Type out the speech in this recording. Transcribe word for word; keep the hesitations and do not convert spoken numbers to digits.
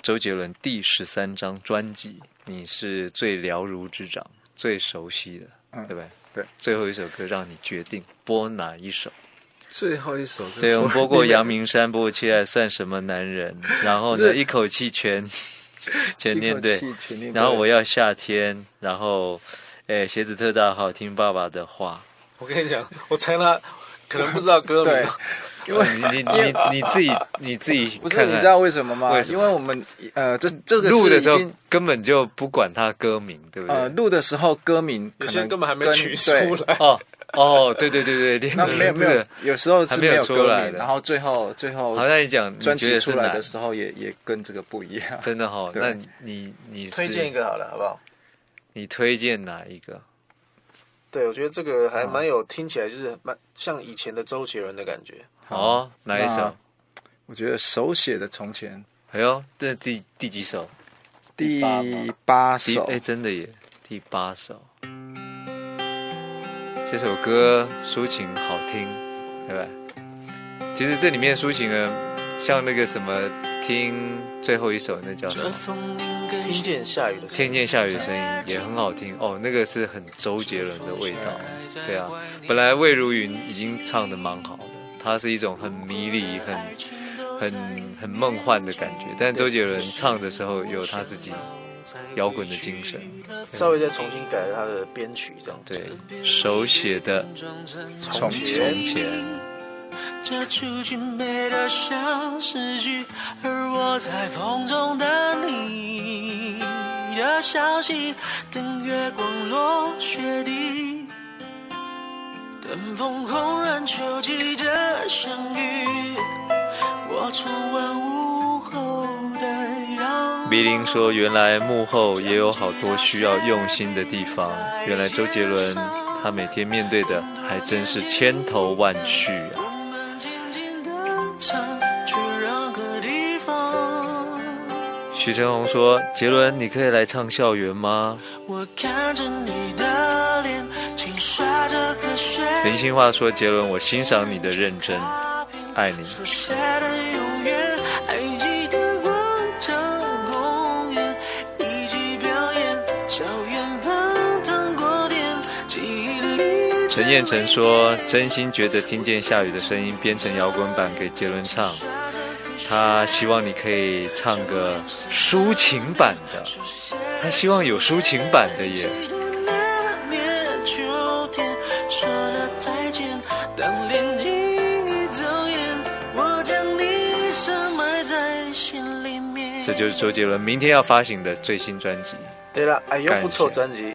周杰伦第十三张专辑，你是最了如指掌、最熟悉的，嗯、对不对？ 对。 最后一首歌让你决定播哪一首？ 最后一首歌， 对，我们播过阳明山，播过《亲爱算什么男人》，然后呢，一口气全全念对，然后我要夏天，然后，哎，鞋子特大，好听爸爸的话。 我跟你讲，我猜他可能不知道歌名。 因为你你你你自己你自己不是你知道为什么吗？为什么？因为我们呃这这个录的时候根本就不管他歌名，对不对？ 呃，录的时候歌名有些根本还没取出来。 哦哦，对对对对， 那没有没有，有时候是没有歌名， 的然后最后最后好像你讲专辑出来的时候也也跟这个不一样。 真的哈，那你你推荐一个好了，好不好？ 你推荐哪一个？ 对，我觉得这个还蛮有，听起来就是蛮像以前的周杰伦的感觉。 哦，哪一首？ 我觉得手写的从前。 哎呦，这第第几首？ 第八首。 哎，真的耶，第八首。这首歌抒情好听，对吧？其实这里面抒情的，像那个什么，听最后一首那叫什么？ 听见下雨的声音， 听见下雨的声音也很好听哦，那个是很周杰伦的味道。对啊，本来魏如云已经唱得蛮好的，它是一种很迷离、很很很梦幻的感觉，但周杰伦唱的时候有他自己摇滚的精神， 稍微再重新改了他的编曲，这样对，手写的从前。 从前这出去美得像诗句，而我在风中等你的消息，等月光落雪地，等风红染秋季的相遇，我重温午后的阳。 迷林说，原来幕后也有好多需要用心的地方，原来周杰伦他每天面对的还真是千头万绪啊。许承宏说，杰伦你可以来唱校园吗？ 我看着你的脸，轻刷着河水。 林心话说，杰伦我欣赏你的认真，爱你。陈彦成说，真心觉得听见下雨的声音编成摇滚版给杰伦唱，他希望你可以唱个抒情版的，他希望有抒情版的耶。这就是周杰伦明天要发行的最新专辑。 对了，哎呦，不错专辑。